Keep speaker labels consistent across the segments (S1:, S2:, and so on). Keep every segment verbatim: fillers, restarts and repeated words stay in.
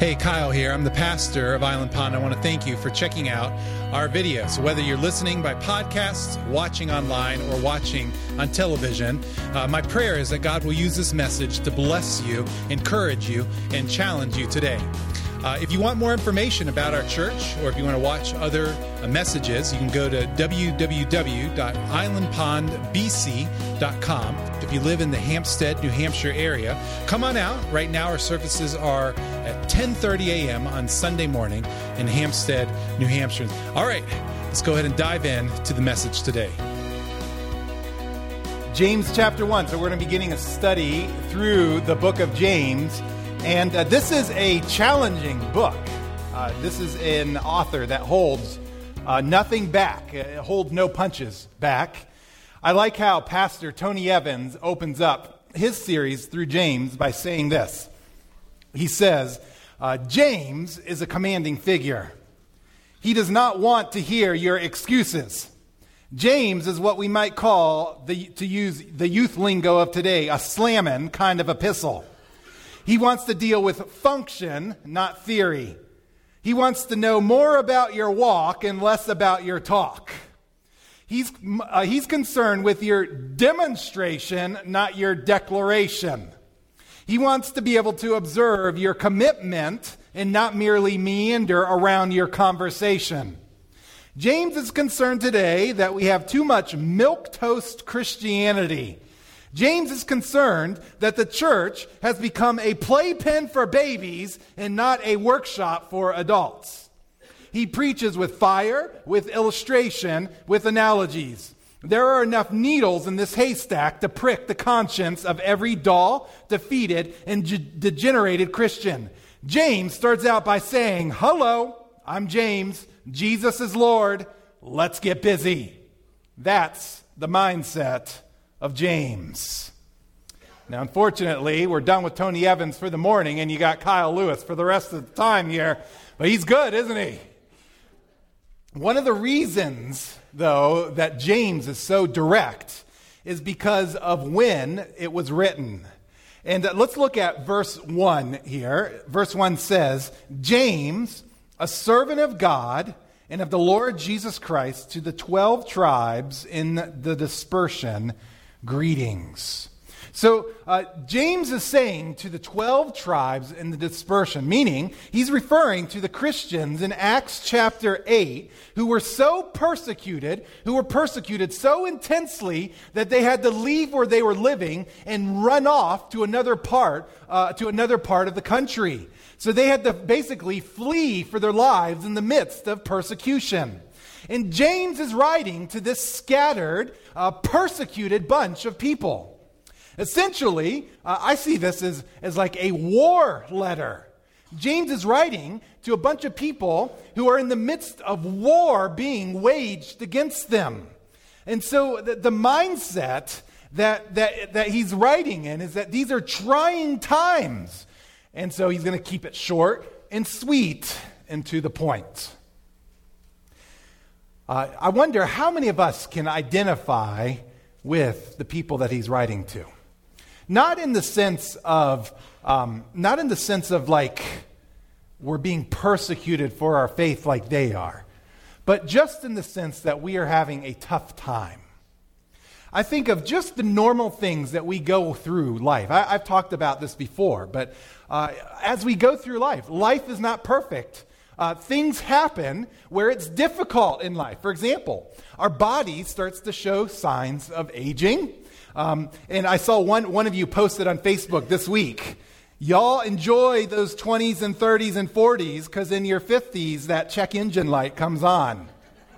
S1: Hey, Kyle here. I'm the pastor of Island Pond. I want to thank you for checking out our videos. Whether you're listening by podcast, watching online, or watching on television, uh, my prayer is that God will use this message to bless you, encourage you, and challenge you today. Uh, if you want more information about our church, or if you want to watch other uh, messages, you can go to w w w dot island pond b c dot com. If you live in the Hampstead, New Hampshire area, come on out. Right now our services are at ten thirty a.m. on Sunday morning in Hampstead, New Hampshire. All right, let's go ahead and dive in to the message today.
S2: James chapter one. So we're going to be beginning a study through the book of James. And uh, this is a challenging book. Uh, this is an author that holds uh, nothing back, uh, holds no punches back. I like how Pastor Tony Evans opens up his series through James by saying this. He says, uh, James is a commanding figure. He does not want to hear your excuses. James is what we might call, the, to use the youth lingo of today, a slammin' kind of epistle. He wants to deal with function, not theory. He wants to know more about your walk and less about your talk. He's, uh, he's concerned with your demonstration, not your declaration. He wants to be able to observe your commitment and not merely meander around your conversation. James is concerned today that we have too much milquetoast Christianity. James is concerned that the church has become a playpen for babies and not a workshop for adults. He preaches with fire, with illustration, with analogies. There are enough needles in this haystack to prick the conscience of every dull, defeated, and ge- degenerated Christian. James starts out by saying, "Hello, I'm James. Jesus is Lord. Let's get busy." That's the mindset of James. Now, unfortunately, we're done with Tony Evans for the morning, and you got Kyle Lewis for the rest of the time here. But he's good, isn't he? One of the reasons, though, that James is so direct is because of when it was written. And uh, let's look at verse one here. Verse one says, James, a servant of God and of the Lord Jesus Christ, to the twelve tribes in the dispersion, greetings. So uh, James is saying to the twelve tribes in the dispersion, meaning he's referring to the Christians in Acts chapter eight who were so persecuted, who were persecuted so intensely that they had to leave where they were living and run off to another part, uh, to another part of the country. So they had to basically flee for their lives in the midst of persecution. And James is writing to this scattered, uh, persecuted bunch of people. Essentially, uh, I see this as, as like a war letter. James is writing to a bunch of people who are in the midst of war being waged against them. And so the, the mindset that, that, that he's writing in is that these are trying times. And so he's going to keep it short and sweet and to the point. Uh, I wonder how many of us can identify with the people that he's writing to. Not in the sense of, um, not in the sense of like we're being persecuted for our faith like they are, but just in the sense that we are having a tough time. I think of just the normal things that we go through life. I, I've talked about this before, but uh, as we go through life, life is not perfect. Uh, things happen where it's difficult in life. For example, our body starts to show signs of aging. Um, and I saw one, one of you posted on Facebook this week. Y'all enjoy those twenties and thirties and forties because in your fifties, that check engine light comes on.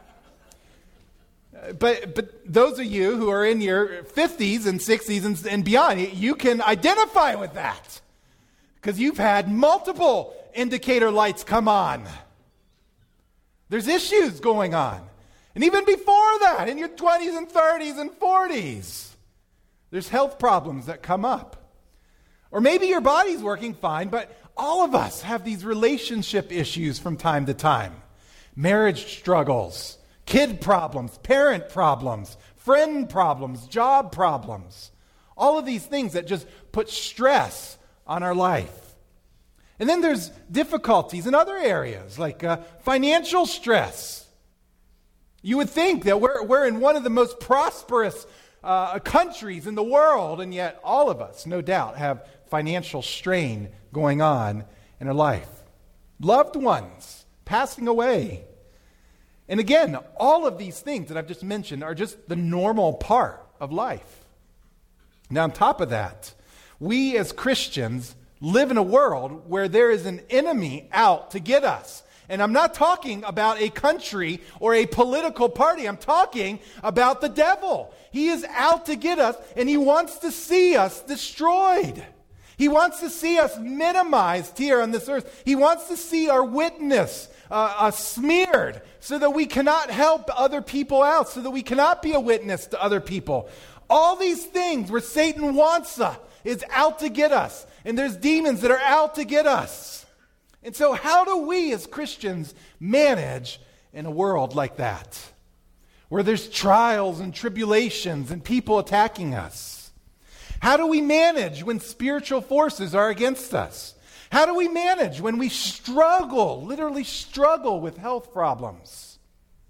S2: But but those of you who are in your fifties and sixties and, and beyond, you can identify with that because you've had multiple indicator lights come on. There's issues going on. And even before that, in your twenties and thirties and forties, there's health problems that come up. Or maybe your body's working fine, but all of us have these relationship issues from time to time. Marriage struggles, kid problems, parent problems, friend problems, job problems. All of these things that just put stress on our life. And then there's difficulties in other areas, like uh, financial stress. You would think that we're, we're in one of the most prosperous uh, countries in the world, and yet all of us, no doubt, have financial strain going on in our life. Loved ones passing away. And again, all of these things that I've just mentioned are just the normal part of life. Now, on top of that, we as Christians live in a world where there is an enemy out to get us. And I'm not talking about a country or a political party. I'm talking about the devil. He is out to get us, and he wants to see us destroyed. He wants to see us minimized here on this earth. He wants to see our witness uh, uh, smeared so that we cannot help other people out, so that we cannot be a witness to other people. All these things where Satan wants us is out to get us. And there's demons that are out to get us. And so how do we as Christians manage in a world like that? Where there's trials and tribulations and people attacking us? How do we manage when spiritual forces are against us? How do we manage when we struggle, literally struggle with health problems?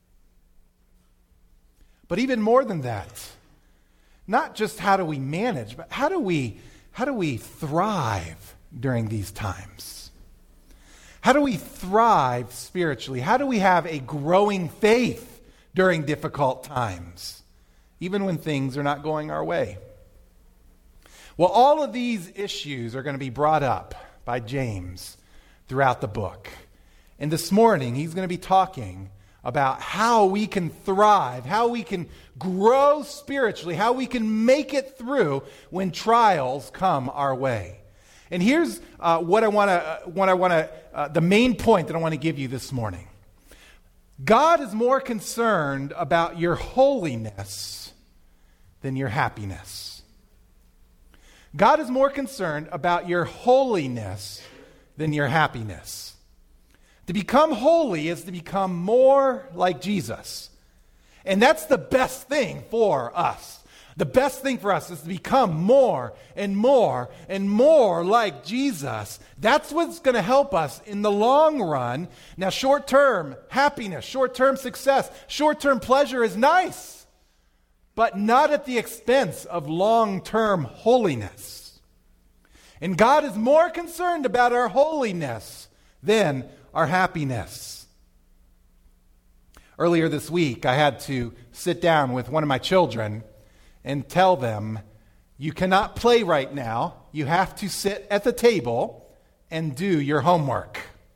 S2: But even more than that, not just how do we manage, but how do we How do we thrive during these times? How do we thrive spiritually? How do we have a growing faith during difficult times, even when things are not going our way? Well, all of these issues are going to be brought up by James throughout the book. And this morning, he's going to be talking about how we can thrive, how we can grow spiritually, how we can make it through when trials come our way. And here's uh, what I want to, uh, what I want to, uh, the main point that I want to give you this morning. God is more concerned about your holiness than your happiness. God is more concerned about your holiness than your happiness. To become holy is to become more like Jesus. And that's the best thing for us. The best thing for us is to become more and more and more like Jesus. That's what's going to help us in the long run. Now, short-term happiness, short-term success, short-term pleasure is nice, but not at the expense of long-term holiness. And God is more concerned about our holiness than our happiness. Earlier this week, I had to sit down with one of my children and tell them, you cannot play right now. You have to sit at the table and do your homework.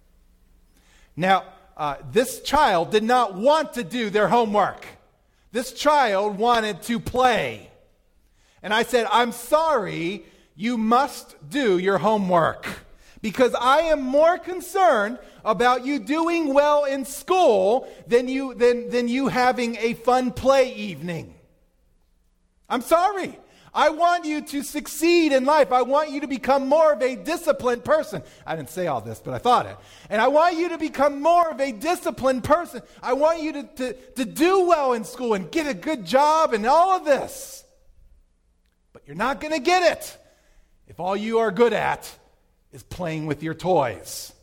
S2: Now, uh, this child did not want to do their homework. This child wanted to play. And I said, I'm sorry, you must do your homework. Because I am more concerned about you doing well in school than you, than, than you having a fun play evening. I'm sorry. I want you to succeed in life. I want you to become more of a disciplined person. I didn't say all this, but I thought it. And I want you to become more of a disciplined person. I want you to, to, to do well in school and get a good job and all of this. But you're not going to get it if all you are good at is playing with your toys.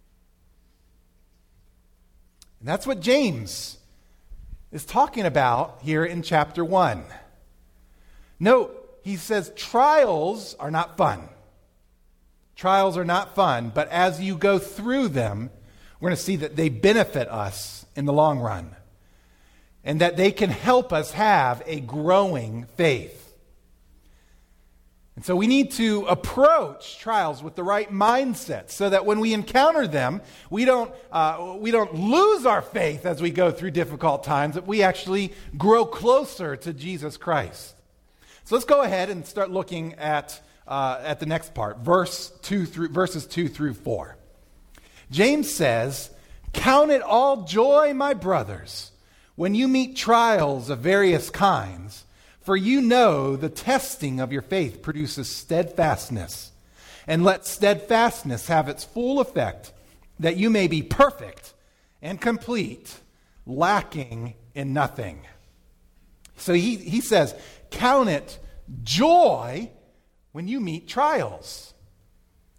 S2: And that's what James is talking about here in chapter one. Note, he says trials are not fun. Trials are not fun, but as you go through them, we're going to see that they benefit us in the long run, and that they can help us have a growing faith. And so we need to approach trials with the right mindset so that when we encounter them, we don't, uh, we don't lose our faith as we go through difficult times, that we actually grow closer to Jesus Christ. So let's go ahead and start looking at, uh, at the next part, verse two through, verses two through four. James says, "Count it all joy, my brothers, when you meet trials of various kinds, for you know the testing of your faith produces steadfastness. And let steadfastness have its full effect, that you may be perfect and complete, lacking in nothing." So he, he says, count it joy when you meet trials.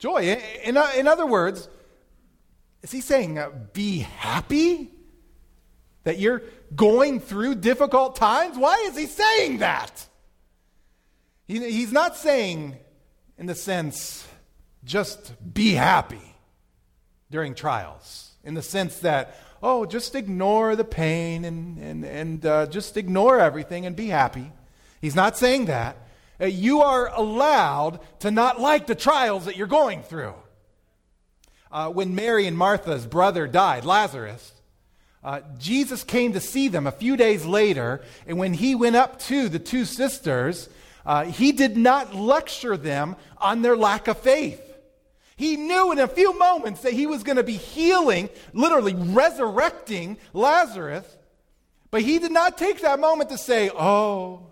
S2: Joy. In, in, in other words, is he saying uh, be happy that you're going through difficult times? Why is he saying that? He, he's not saying in the sense just be happy during trials, in the sense that, oh, just ignore the pain and, and, and uh, just ignore everything and be happy. He's not saying that. Uh, you are allowed to not like the trials that you're going through. Uh, when Mary and Martha's brother died, Lazarus, uh, Jesus came to see them a few days later, and when he went up to the two sisters, uh, he did not lecture them on their lack of faith. He knew in a few moments that he was going to be healing, literally resurrecting Lazarus, but he did not take that moment to say, oh,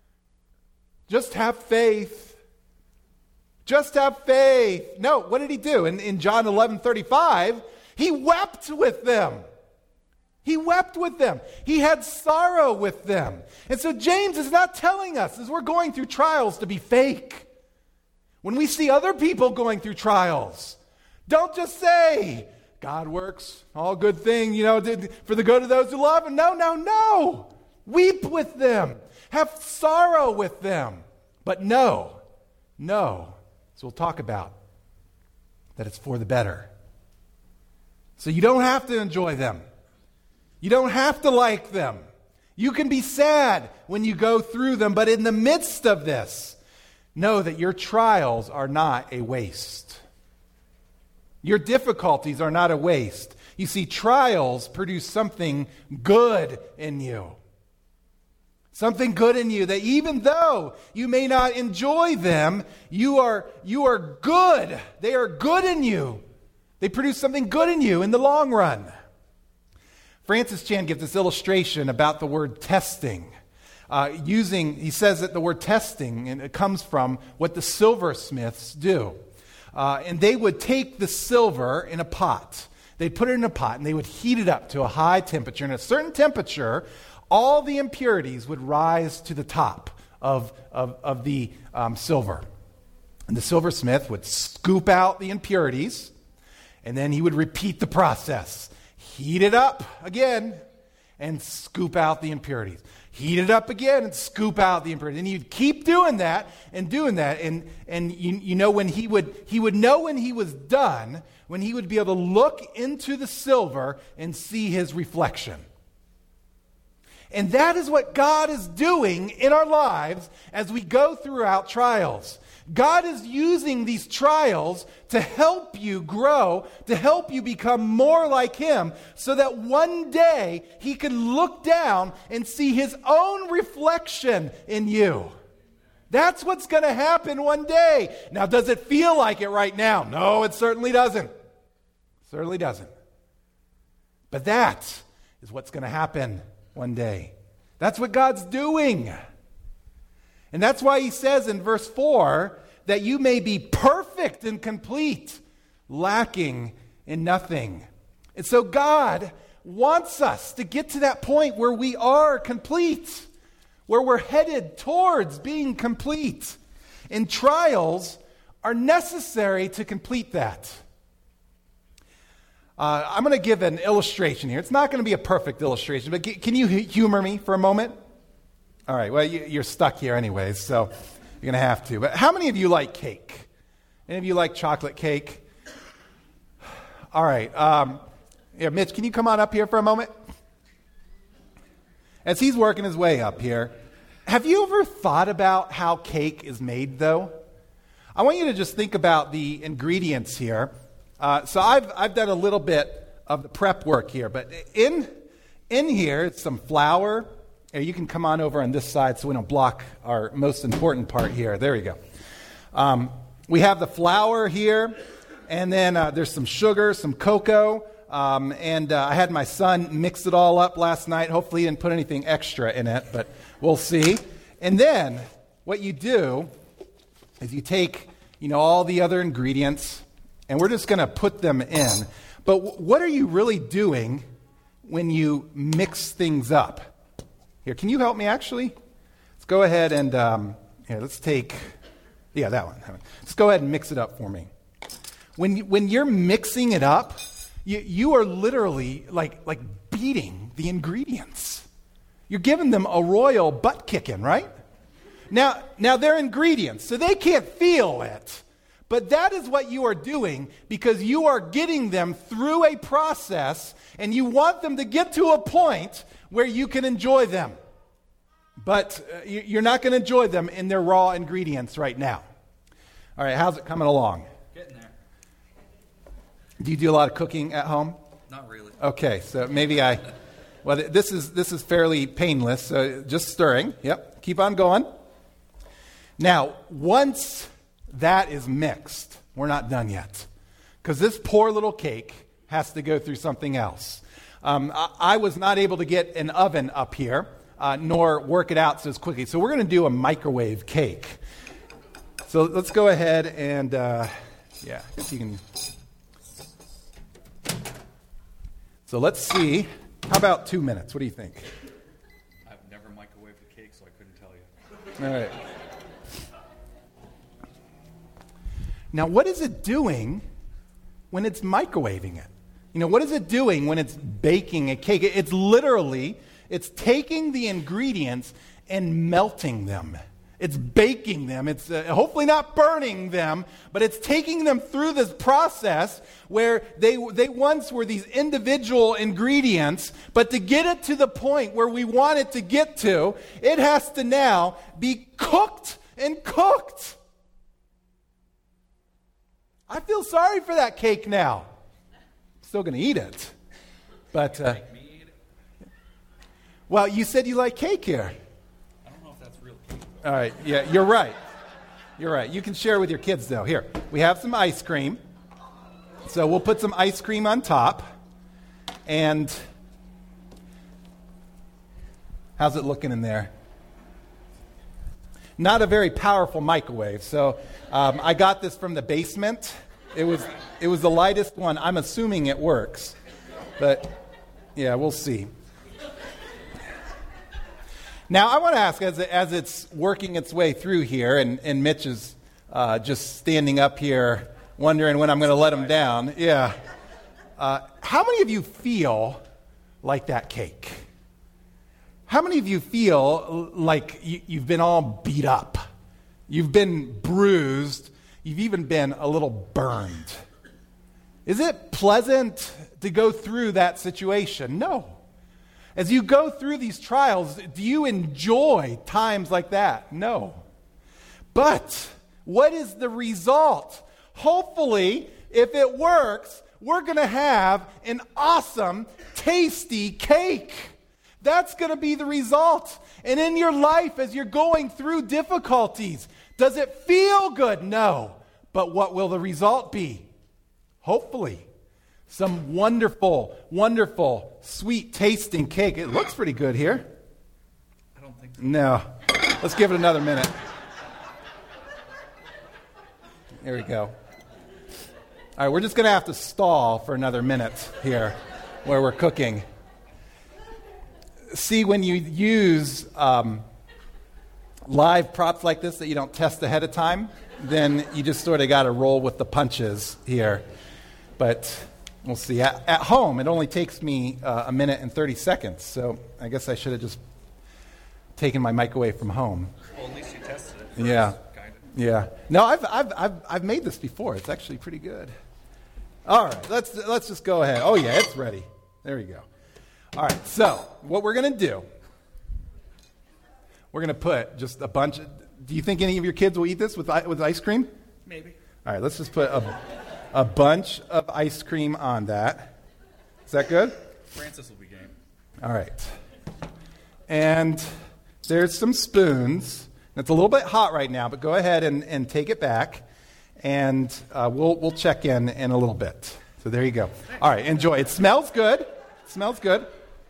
S2: just have faith. Just have faith. No, what did he do? In, in John eleven thirty-five, he wept with them. He wept with them. He had sorrow with them. And so James is not telling us, as we're going through trials, to be fake. When we see other people going through trials, don't just say, God works all good thing, you know, for the good of those who love him. No, no, no. Weep with them. Have sorrow with them. But no, no. So we'll talk about that it's for the better. So you don't have to enjoy them. You don't have to like them. You can be sad when you go through them, but in the midst of this, know that your trials are not a waste. Your difficulties are not a waste. You see, trials produce something good in you. Something good in you that even though you may not enjoy them, you are, you are good. They are good in you. They produce something good in you in the long run. Francis Chan gives this illustration about the word testing. Uh, using, he says that the word testing, and it comes from what the silversmiths do. Uh, and they would take the silver in a pot. They'd put it in a pot and they would heat it up to a high temperature. And at a certain temperature, all the impurities would rise to the top of, of, of the um, silver. And the silversmith would scoop out the impurities, and then he would repeat the process. Heat it up again, and scoop out the impurities. Heat it up again, and scoop out the impurities. And he'd keep doing that, and doing that. And, and you, you know, when he would, he would know when he was done, when he would be able to look into the silver and see his reflection. And that is what God is doing in our lives as we go throughout trials. God is using these trials to help you grow, to help you become more like Him, so that one day He can look down and see His own reflection in you. That's what's going to happen one day. Now, does it feel like it right now? No, it certainly doesn't. Certainly doesn't. But that is what's going to happen one day. That's what God's doing. And that's why he says in verse four that you may be perfect and complete, lacking in nothing. And so God wants us to get to that point where we are complete, where we're headed towards being complete. And trials are necessary to complete that. Uh, I'm going to give an illustration here. It's not going to be a perfect illustration, but g- can you h- humor me for a moment? All right, well, you, you're stuck here anyways, so you're going to have to. But how many of you like cake? Any of you like chocolate cake? All right. Um, yeah, Mitch, can you come on up here for a moment? As he's working his way up here, have you ever thought about how cake is made, though? I want you to just think about the ingredients here. Uh, so I've I've done a little bit of the prep work here, but in in here it's some flour. You can come on over on this side so we don't block our most important part here. There you go. Um, we have the flour here, and then uh, there's some sugar, some cocoa, um, and uh, I had my son mix it all up last night. Hopefully he didn't put anything extra in it, but we'll see. And then what you do is you take, you know, all the other ingredients, and we're just going to put them in. But w- what are you really doing when you mix things up? Here, can you help me actually? Let's go ahead and, um, here, let's take, yeah, that one. Let's go ahead and mix it up for me. when, when you're mixing it up, you, you are literally like, like beating the ingredients. You're giving them a royal butt kicking, right? Now, now they're ingredients, so they can't feel it. But that is what you are doing because you are getting them through a process and you want them to get to a point where you can enjoy them. But uh, you're not going to enjoy them in their raw ingredients right now. All right, how's it coming along?
S3: Getting there.
S2: Do you do a lot of cooking at home?
S3: Not really.
S2: Okay, so maybe I... Well, this is this is fairly painless, so just stirring. Yep, keep on going. Now, once that is mixed, we're not done yet. Because this poor little cake has to go through something else. Um, I, I was not able to get an oven up here, uh, nor work it out so as quickly. So we're going to do a microwave cake. So let's go ahead and, uh, yeah, I guess you can. So let's see. How about two minutes? What do you think?
S3: I've never microwaved a cake, so I couldn't tell you.
S2: All right. Now, what is it doing when it's microwaving it? You know, what is it doing when it's baking a cake? It's literally, it's taking the ingredients and melting them. It's baking them. It's uh, hopefully not burning them, but it's taking them through this process where they they once were these individual ingredients, but to get it to the point where we want it to get to, it has to now be cooked and cooked. I feel sorry for that cake now. Still going to eat it. But, uh, well, you said you like cake here.
S3: I don't know if that's real cake, though.
S2: All right, yeah, you're right. You're right. You can share with your kids, though. Here, we have some ice cream. So we'll put some ice cream on top. And how's it looking in there? Not a very powerful microwave. So um, I got this from the basement. It was it was the lightest one. I'm assuming it works. But, yeah, we'll see. Now, I want to ask, as, as it's working its way through here, and, and Mitch is uh, just standing up here wondering when I'm going to let him down. Yeah. Uh, how many of you feel like that cake? How many of you feel like you, you've been all beat up? You've been bruised. You've even been a little burned. Is it pleasant to go through that situation? No. As you go through these trials, do you enjoy times like that? No. But what is the result? Hopefully, if it works, we're going to have an awesome, tasty cake. That's going to be the result. And in your life, as you're going through difficulties, does it feel good? No. But what will the result be? Hopefully, some wonderful, wonderful, sweet tasting cake. It looks pretty good here.
S3: I don't think so.
S2: No. Let's give it another minute. There we go. All right, we're just going to have to stall for another minute here where we're cooking. See, when you use um, live props like this that you don't test ahead of time, then you just sort of got to roll with the punches here. But we'll see. At, at home, it only takes me uh, a minute and thirty seconds, so I guess I should have just taken my microwave from home.
S3: Well, at least you tested it first,
S2: yeah.
S3: kind of.
S2: Yeah. No, I've, I've, I've, I've made this before. It's actually pretty good. All right, let's, let's just go ahead. Oh, yeah, it's ready. There we go. All right, so what we're going to do, we're going to put just a bunch of, do you think any of your kids will eat this with with ice cream?
S3: Maybe.
S2: All right, let's just put a, a bunch of ice cream on that. Is that good?
S3: Francis will be game.
S2: All right. And there's some spoons. It's a little bit hot right now, but go ahead and, and take it back, and uh, we'll we'll check in in a little bit. So there you go. All right, enjoy. It smells good. It smells good.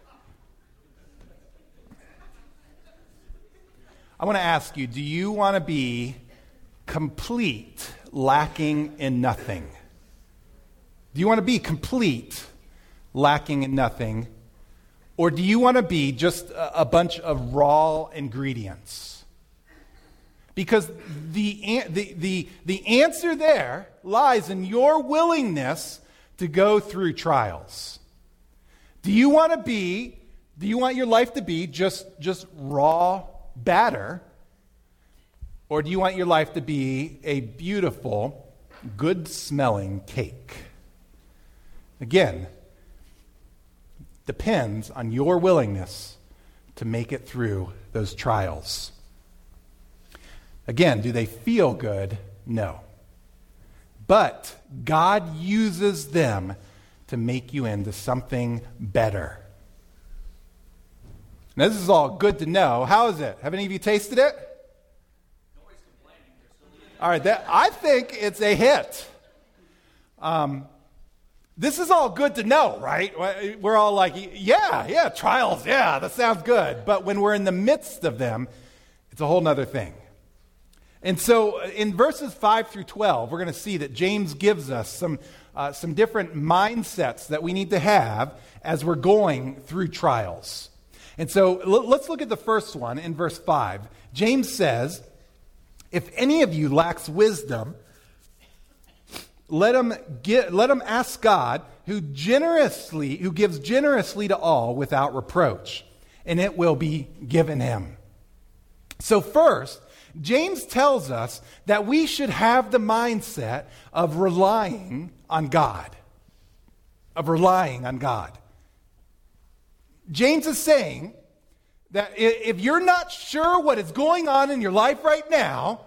S2: I want to ask you, do you want to be complete, lacking in nothing? Do you want to be complete, lacking in nothing? Or do you want to be just a, a bunch of raw ingredients? Because the, the, the, the answer there lies in your willingness to go through trials. Do you want to be, do you want your life to be just, just raw batter? Or do you want your life to be a beautiful, good-smelling cake? Again, depends on your willingness to make it through those trials. Again, do they feel good? No. But God uses them to make you into something better. Now, this is all good to know. How is it? Have any of you tasted it?
S3: Nobody's complaining. They're still eating.
S2: All right, that, I think it's a hit. Um, this is all good to know, right? We're all like, yeah, yeah, trials, yeah, that sounds good. But when we're in the midst of them, it's a whole nother thing. And so in verses five through twelve, we're going to see that James gives us some, uh, some different mindsets that we need to have as we're going through trials. And so l- let's look at the first one in verse five. James says, if any of you lacks wisdom, let him get, let him ask God, who generously, who gives generously to all without reproach, and it will be given him. So first, James tells us that we should have the mindset of relying on God. Of relying on God. James is saying that if you're not sure what is going on in your life right now,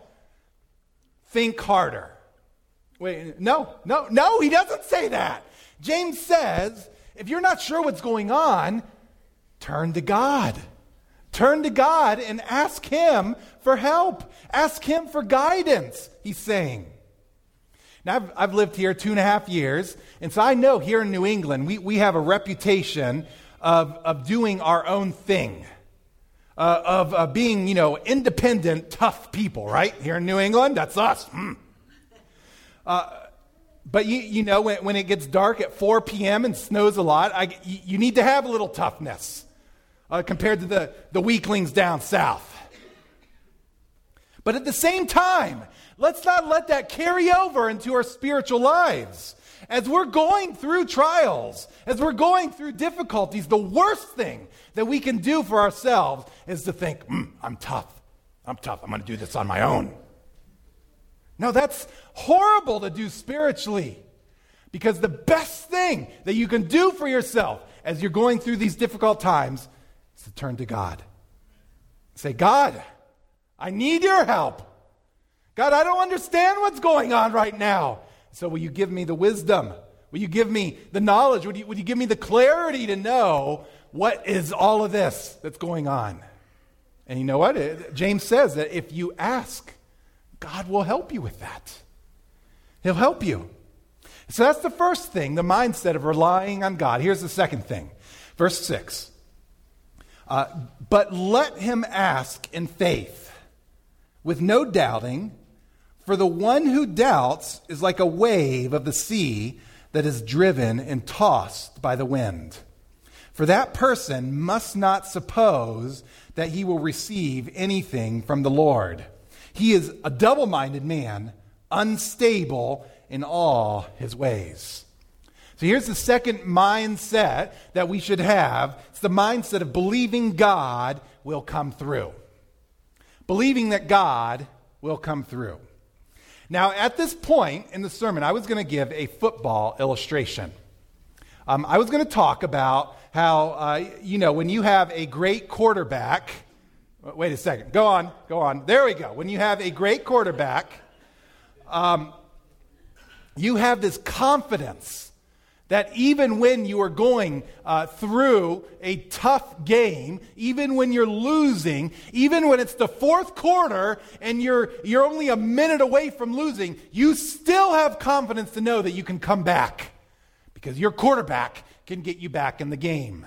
S2: think harder. Wait, no, no, no, he doesn't say that. James says, if you're not sure what's going on, turn to God. Turn to God and ask Him for help. Ask Him for guidance, he's saying. Now, I've, I've lived here two and a half years, and so I know here in New England, we, we have a reputation of, of doing our own thing, uh, of uh, being, you know, independent, tough people, right? Here in New England, that's us. Mm. Uh, but, you, you know, when, when it gets dark at four p.m. and snows a lot, I, you, you need to have a little toughness. Uh, compared to the, the weaklings down south. But at the same time, let's not let that carry over into our spiritual lives. As we're going through trials, as we're going through difficulties, the worst thing that we can do for ourselves is to think, mm, I'm tough. I'm tough. I'm going to do this on my own. No, that's horrible to do spiritually. Because the best thing that you can do for yourself as you're going through these difficult times is to turn to God. Say, God, I need your help. God, I don't understand what's going on right now. So will you give me the wisdom? Will you give me the knowledge? Would you, would you give me the clarity to know what is all of this that's going on? And you know what? It, James says that if you ask, God will help you with that. He'll help you. So that's the first thing, the mindset of relying on God. Here's the second thing. Verse six. Uh, but let him ask in faith, with no doubting, for the one who doubts is like a wave of the sea that is driven and tossed by the wind. For that person must not suppose that he will receive anything from the Lord. He is a double-minded man, unstable in all his ways. So here's the second mindset that we should have. It's the mindset of believing God will come through. Believing that God will come through. Now, at this point in the sermon, I was going to give a football illustration. Um, I was going to talk about how, uh, you know, when you have a great quarterback. Wait a second. Go on. Go on. There we go. When you have a great quarterback, um, you have this confidence that even when you are going uh, through a tough game, even when you're losing, even when it's the fourth quarter and you're you're only a minute away from losing, you still have confidence to know that you can come back because your quarterback can get you back in the game.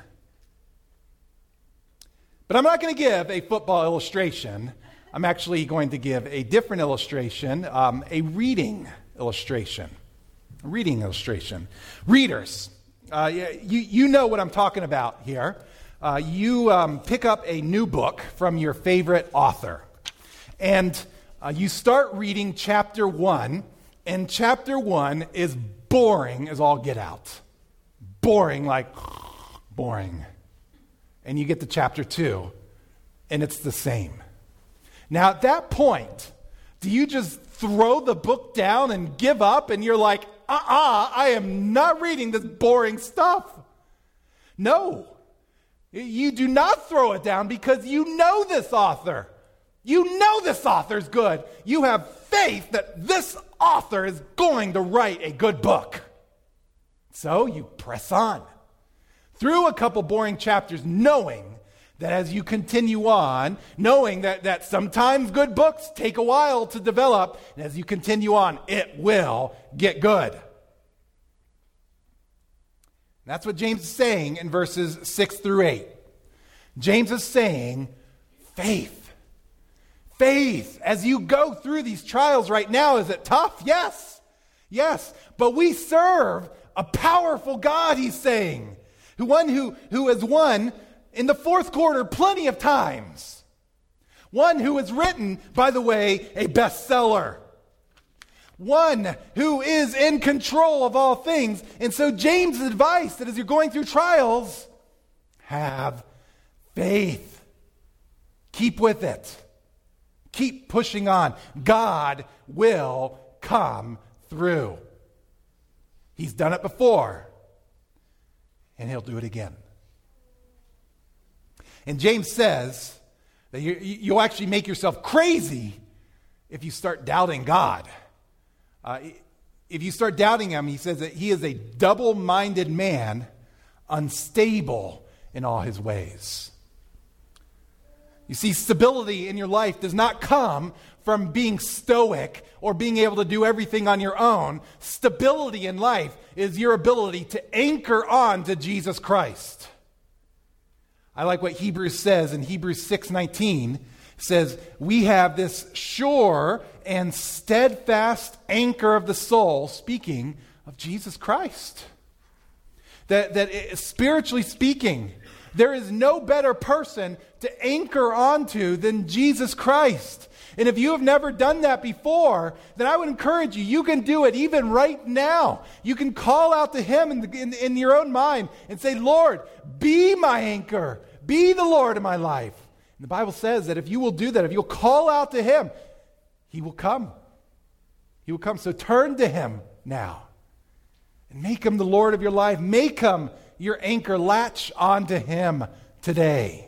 S2: But I'm not going to give a football illustration. I'm actually going to give a different illustration, um, a reading illustration. A reading illustration. Readers, uh, you, you know what I'm talking about here. Uh, you um, pick up a new book from your favorite author, and uh, you start reading chapter one And chapter one is boring as all get out. Boring, like boring. And you get to chapter two, and it's the same. Now, at that point, do you just throw the book down and give up, and you're like, uh-uh, I am not reading this boring stuff? No. You do not throw it down because you know this author. You know this author's good. You have faith that this author is going to write a good book. So you press on through a couple boring chapters, knowing that as you continue on, knowing that, that sometimes good books take a while to develop, and as you continue on, it will get good. That's what James is saying in verses six through eight. James is saying, faith. Faith. As you go through these trials right now, is it tough? Yes. Yes. But we serve a powerful God, he's saying. One who, who has won in the fourth quarter plenty of times. One who has written, by the way, a bestseller. One who is in control of all things. And so James' advice that as you're going through trials, have faith. Keep with it. Keep pushing on. God will come through. He's done it before, and he'll do it again. And James says that you, you'll actually make yourself crazy if you start doubting God. Uh, if you start doubting him, he says that he is a double-minded man, unstable in all his ways. You see, stability in your life does not come from being stoic or being able to do everything on your own. Stability in life is your ability to anchor on to Jesus Christ. I like what Hebrews says in Hebrews six nineteen. Says, we have this sure and steadfast anchor of the soul, speaking of Jesus Christ. That, that it, spiritually speaking, there is no better person to anchor onto than Jesus Christ. And if you have never done that before, then I would encourage you, you can do it even right now. You can call out to him in, the, in, in your own mind and say, Lord, be my anchor. Be the Lord of my life. And the Bible says that if you will do that, if you'll call out to him, he will come. He will come. So turn to him now and make him the Lord of your life. Make him your anchor. Latch onto him today.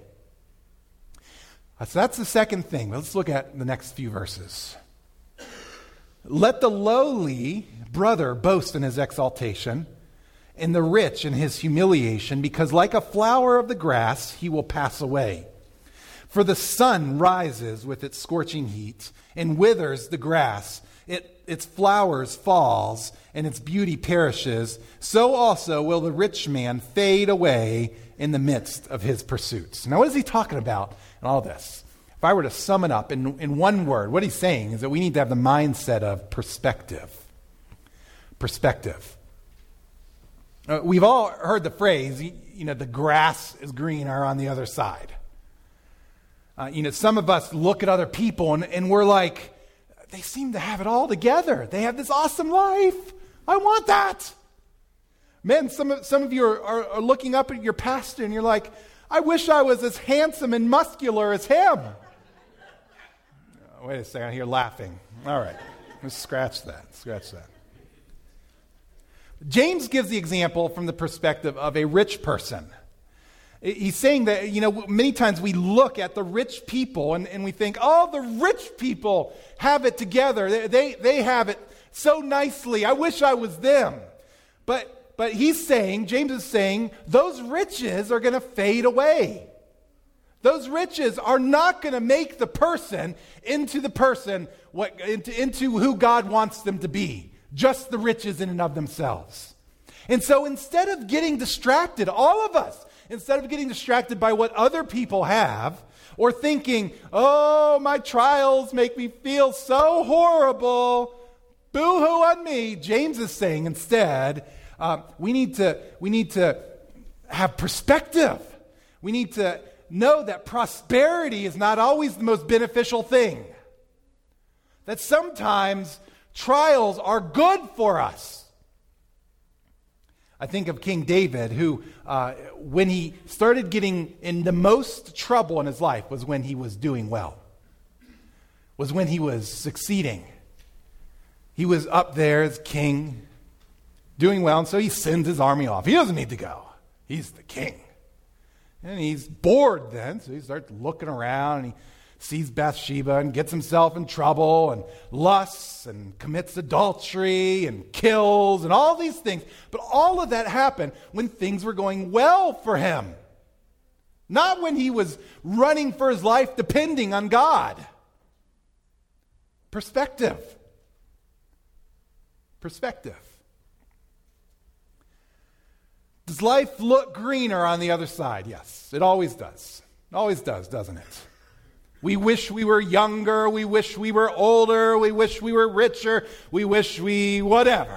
S2: So that's the second thing. Let's look at the next few verses. Let the lowly brother boast in his exaltation, and the rich in his humiliation, because like a flower of the grass, he will pass away. For the sun rises with its scorching heat and withers the grass. It, its flowers falls and its beauty perishes. So also will the rich man fade away in the midst of his pursuits. Now, what is he talking about in all this? If I were to sum it up in, in one word, what he's saying is that we need to have the mindset of perspective. Perspective. Uh, we've all heard the phrase, you, you know, the grass is greener on the other side. Uh, you know, some of us look at other people and, and we're like, they seem to have it all together. They have this awesome life. I want that. Men, some of, some of you are, are, are looking up at your pastor and you're like, I wish I was as handsome and muscular as him. Oh, wait a second, you're laughing. All right, let's scratch that, scratch that. James gives the example from the perspective of a rich person. He's saying that, you know, many times we look at the rich people and, and we think, oh, the rich people have it together. They, they, they have it so nicely. I wish I was them. But, but he's saying, James is saying, those riches are going to fade away. Those riches are not going to make the person into the person, what, into, into who God wants them to be. Just the riches in and of themselves. And so instead of getting distracted, all of us, instead of getting distracted by what other people have, or thinking, oh, my trials make me feel so horrible, boo-hoo on me, James is saying instead, uh, we need to we need to have perspective. We need to know that prosperity is not always the most beneficial thing. That sometimes trials are good for us. I think of King David, who, uh, when he started getting in the most trouble in his life was when he was doing well, was when he was succeeding. He was up there as king, doing well, and so he sends his army off. He doesn't need to go. He's the king. And he's bored then, so he starts looking around, and he sees Bathsheba and gets himself in trouble and lusts and commits adultery and kills and all these things. But all of that happened when things were going well for him. Not when he was running for his life depending on God. Perspective. Perspective. Does life look greener on the other side? Yes, it always does. It always does, doesn't it? We wish we were younger. We wish we were older. We wish we were richer. We wish we whatever.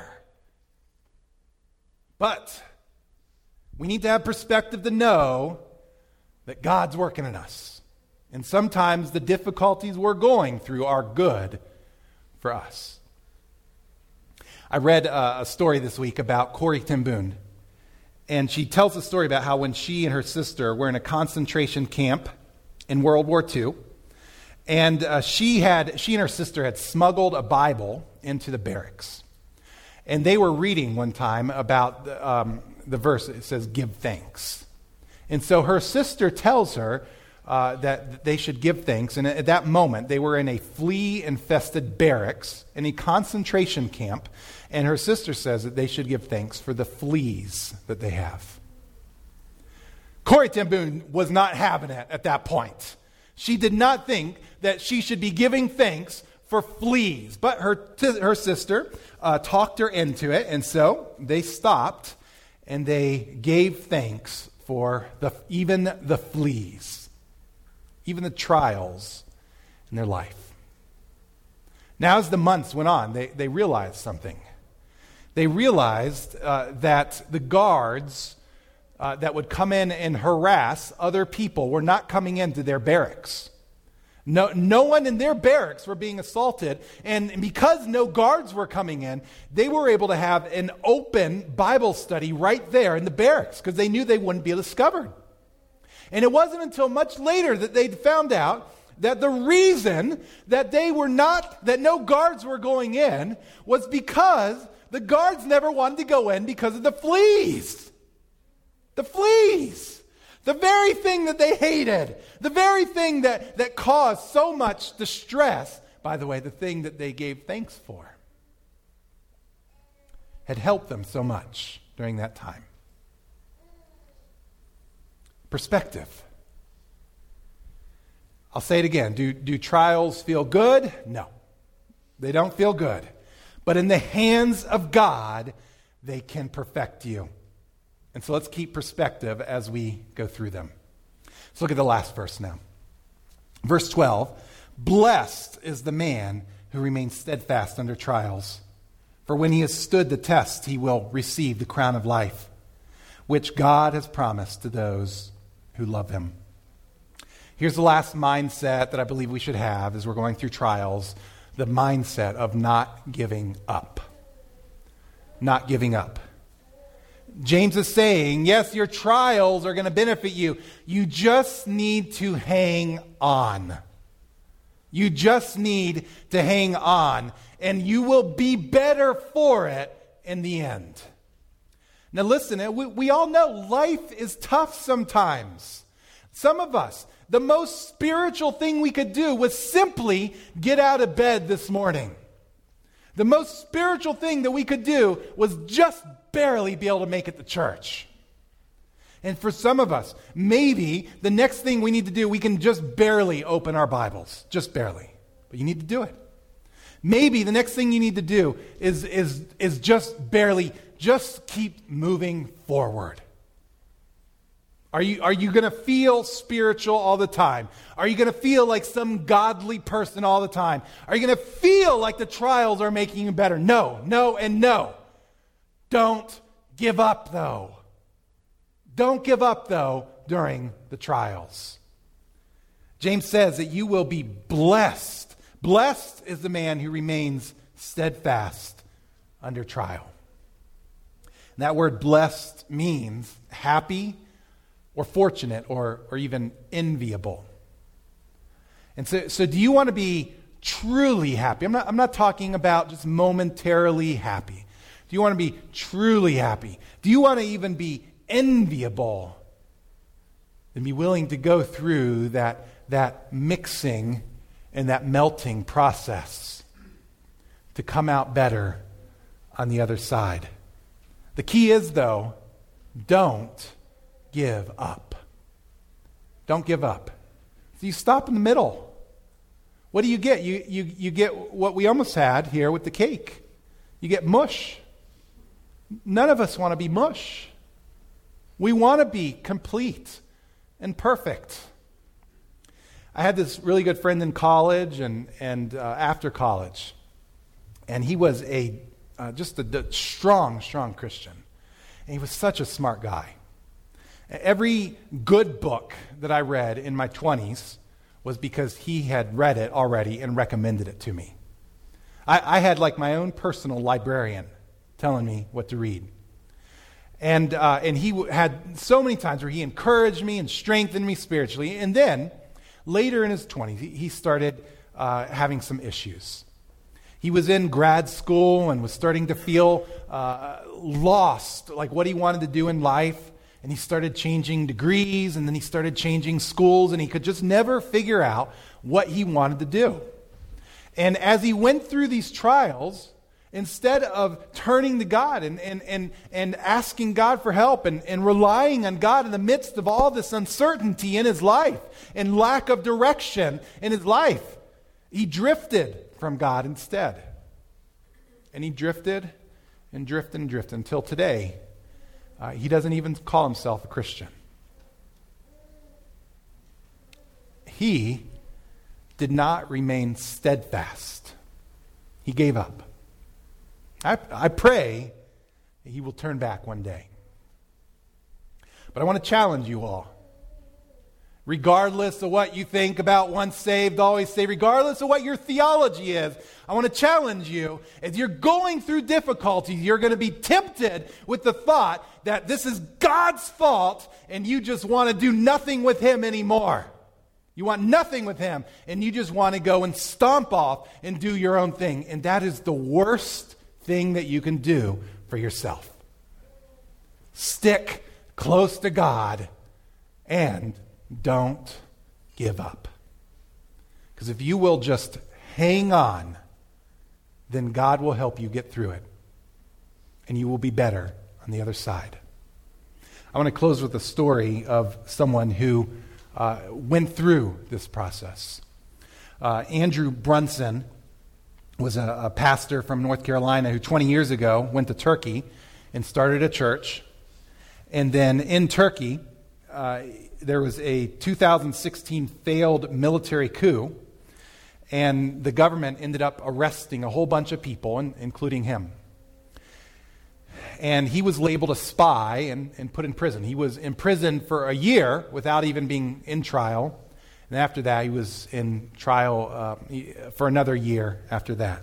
S2: But we need to have perspective to know that God's working in us. And sometimes the difficulties we're going through are good for us. I read uh, a story this week about Corrie ten Boom. And she tells a story about how when she and her sister were in a concentration camp in World War Two, and uh, she had she and her sister had smuggled a Bible into the barracks. And they were reading one time about the, um, the verse that says, "Give thanks." And so her sister tells her uh, that they should give thanks. And at that moment, they were in a flea-infested barracks in a concentration camp. And her sister says that they should give thanks for the fleas that they have. Corrie ten Boom was not having it at that point. She did not think that she should be giving thanks for fleas. But her, her sister uh, talked her into it. And so they stopped and they gave thanks for the, even the fleas, even the trials in their life. Now, as the months went on, they, they realized something. They realized uh, that the guards uh, that would come in and harass other people were not coming into their barracks. No, no one in their barracks were being assaulted. And because no guards were coming in, they were able to have an open Bible study right there in the barracks because they knew they wouldn't be discovered. And it wasn't until much later that they found out that the reason that they were not, that no guards were going in was because the guards never wanted to go in because of the fleas. The fleas. The very thing that they hated. The very thing that, that caused so much distress. By the way, the thing that they gave thanks for had helped them so much during that time. Perspective. I'll say it again. Do, do trials feel good? No. They don't feel good. But in the hands of God, they can perfect you. And so let's keep perspective as we go through them. Let's look at the last verse now. Verse twelve, "Blessed is the man who remains steadfast under trials. For when he has stood the test, he will receive the crown of life, which God has promised to those who love him." Here's the last mindset that I believe we should have as we're going through trials. The mindset of not giving up. Not giving up. James is saying, yes, your trials are going to benefit you. You just need to hang on. You just need to hang on. And you will be better for it in the end. Now listen, we, we all know life is tough sometimes. Some of us, the most spiritual thing we could do was simply get out of bed this morning. The most spiritual thing that we could do was just barely be able to make it to church. And for some of us, maybe the next thing we need to do, we can just barely open our Bibles. Just barely. But you need to do it. Maybe the next thing you need to do is, is, is just barely, just keep moving forward. Are you, are you going to feel spiritual all the time? Are you going to feel like some godly person all the time? Are you going to feel like the trials are making you better? No, no, and no. Don't give up, though. Don't give up, though, during the trials. James says that you will be blessed. Blessed is the man who remains steadfast under trial. And that word blessed means happy or fortunate or, or even enviable. And so, so do you want to be truly happy? I'm not, I'm not talking about just momentarily happy. Do you want to be truly happy? Do you want to even be enviable and be willing to go through that, that mixing and that melting process to come out better on the other side? The key is, though, don't give up. Don't give up. So you stop in the middle. What do you get? You, you, you get what we almost had here with the cake. You get mush. None of us want to be mush. We want to be complete and perfect. I had this really good friend in college and, and uh, after college. And he was a uh, just a, a strong, strong Christian. And he was such a smart guy. Every good book that I read in my twenties was because he had read it already and recommended it to me. I, I had like my own personal librarian telling me what to read. And uh, and he w- had so many times where he encouraged me and strengthened me spiritually. And then later in his twenties, he, he started uh, having some issues. He was in grad school and was starting to feel uh, lost, like what he wanted to do in life. And he started changing degrees, and then he started changing schools, and he could just never figure out what he wanted to do. And as he went through these trials, instead of turning to God and, and, and, and asking God for help and, and relying on God in the midst of all this uncertainty in his life and lack of direction in his life, he drifted from God instead. And he drifted and drifted and drifted until today. Uh, he doesn't even call himself a Christian. He did not remain steadfast. He gave up. I, I pray that he will turn back one day. But I want to challenge you all. Regardless of what you think about once saved, always saved, regardless of what your theology is, I want to challenge you. As you're going through difficulties, you're going to be tempted with the thought that this is God's fault and you just want to do nothing with him anymore. You want nothing with him and you just want to go and stomp off and do your own thing. And that is the worst thing that you can do for yourself. Stick close to God and don't give up. Because if you will just hang on, then God will help you get through it. And you will be better on the other side. I want to close with a story of someone who uh, went through this process. Uh, Andrew Brunson was a, a pastor from North Carolina who twenty years ago went to Turkey and started a church. And then in Turkey, uh, there was a two thousand sixteen failed military coup, and the government ended up arresting a whole bunch of people, including him. And he was labeled a spy and, and put in prison. He was imprisoned for a year without even being in trial. And after that, he was in trial uh, for another year after that.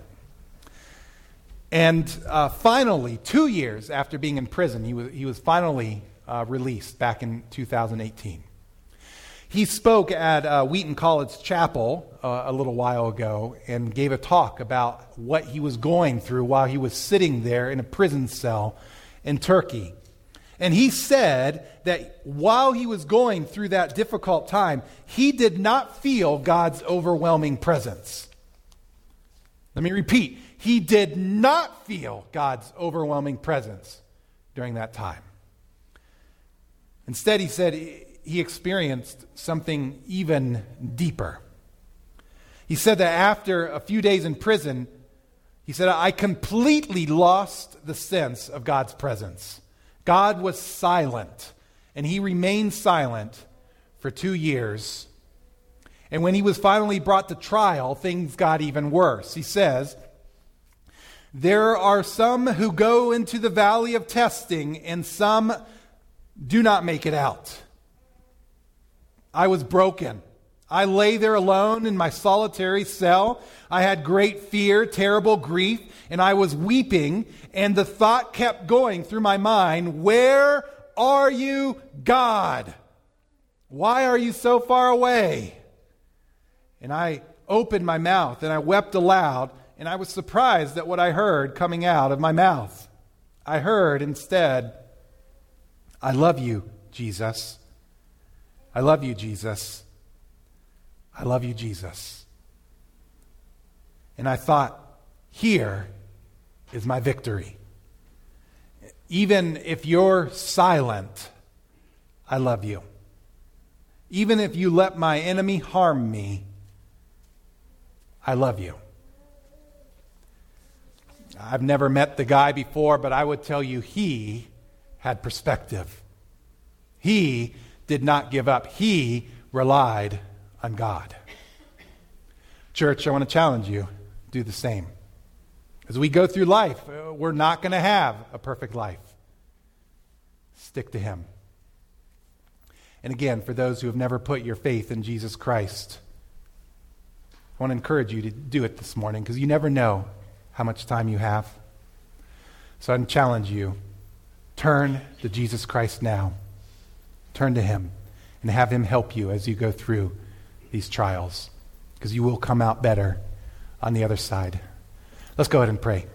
S2: And uh, finally, two years after being in prison, he was, he was finally uh, released back in two thousand eighteen. He spoke at uh, Wheaton College Chapel uh, a little while ago and gave a talk about what he was going through while he was sitting there in a prison cell in Turkey. And he said that while he was going through that difficult time, he did not feel God's overwhelming presence. Let me repeat. He did not feel God's overwhelming presence during that time. Instead, he said he experienced something even deeper. He said that after a few days in prison, he said, I completely lost the sense of God's presence. God was silent, and he remained silent for two years. And when he was finally brought to trial, things got even worse. He says, there are some who go into the valley of testing, and some do not make it out. I was broken. I lay there alone in my solitary cell. I had great fear, terrible grief, and I was weeping, and the thought kept going through my mind, where are you, God? Why are you so far away? And I opened my mouth, and I wept aloud, and I was surprised at what I heard coming out of my mouth. I heard instead, I love you, Jesus. I love you, Jesus. I love you, Jesus. And I thought, here is my victory. Even if you're silent, I love you. Even if you let my enemy harm me, I love you. I've never met the guy before, but I would tell you he had perspective. He did not give up. He relied on God. Church, I want to challenge you, do the same. As we go through life, we're not going to have a perfect life. Stick to Him. And again, for those who have never put your faith in Jesus Christ, I want to encourage you to do it this morning, because you never know how much time you have. So I challenge you, turn to Jesus Christ now. Turn to Him and have Him help you as you go through these trials, because you will come out better on the other side. Let's go ahead and pray.